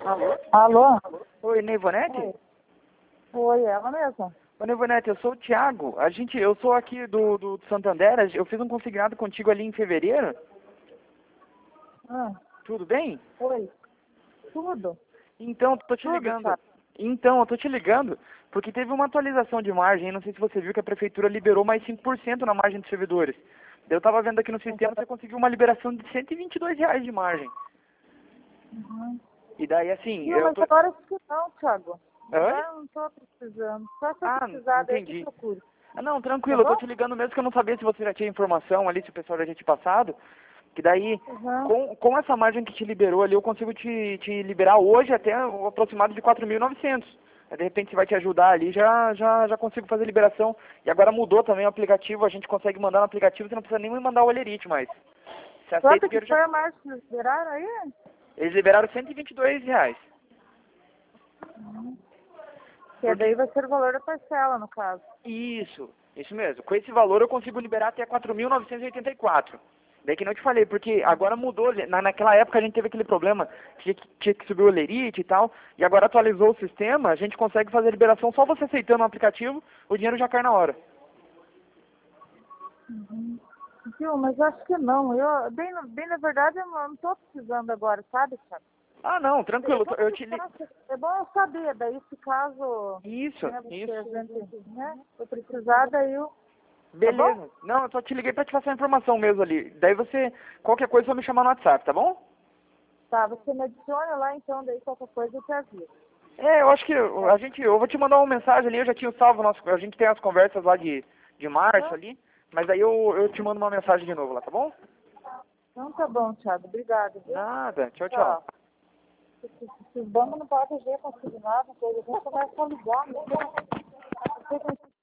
Alô? Alô? Oi, Neivonete? Oi. Oi, ela mesma. Ô, Neivonete, eu sou o Thiago. Eu sou aqui do Santander. Eu fiz um consignado contigo ali em fevereiro. Ah, Tudo bem? oi. Tudo? Então, tô te Tudo, ligando. sabe? Então, eu tô te ligando porque teve uma atualização de margem. Não sei se você viu que a prefeitura liberou mais 5% na margem dos servidores. Eu tava vendo aqui no sistema, você conseguiu uma liberação de R$ 122 de margem. Uhum. E daí, assim, Não, eu mas tô... agora acho que não, Thiago. Oi? Agora eu não tô precisando. Só se eu Ah, precisar, daí que entendi. procure. Ah, não, Tá tranquilo, eu tô te bom? ligando mesmo que eu não sabia se você já tinha informação ali, se o pessoal já tinha te passado. Que daí, Uhum. com essa margem que te liberou ali, eu consigo te liberar hoje até o aproximado de 4.900. De repente, se vai te ajudar ali, já consigo fazer liberação. E agora mudou também o aplicativo, a gente consegue mandar no aplicativo, você não precisa nem me mandar o olerite mais. Você aceita Quanto o que dinheiro já... foi a marcha que eles liberaram aí? Eles liberaram R$ 122. Que Porque daí vai ser o valor da parcela, no caso. isso mesmo. Com esse valor eu consigo liberar até 4.984. Daí que não te falei, porque agora mudou. Naquela época a gente teve aquele problema, tinha que subir o lerite e tal, e agora atualizou o sistema, a gente consegue fazer a liberação só você aceitando o aplicativo, o dinheiro já cai na hora. Uhum. Viu, mas eu acho que não. Bem na verdade, eu não tô precisando agora, sabe, Thiago? Ah, não, É tranquilo, bom, eu te li... é bom eu saber, daí se caso, Isso, né, porque isso. a gente, né, eu precisar, daí eu, tá bom? Beleza. Não, eu só te liguei pra te passar a informação mesmo ali. Daí você, qualquer coisa, só me chamar no WhatsApp, tá bom? Tá, você me adiciona lá, então, daí qualquer coisa eu te aviso. É, eu acho que Tá? eu vou te mandar uma mensagem ali, eu já tinha salvo, a gente tem as conversas lá de março Então, ali, mas aí eu te mando uma mensagem de novo lá, tá bom? então tá bom, Thiago, obrigado, viu? Nada, tchau, tchau. Tchau. Se os bancos não podem agir consignado, coisa, a gente começa a ligar, né?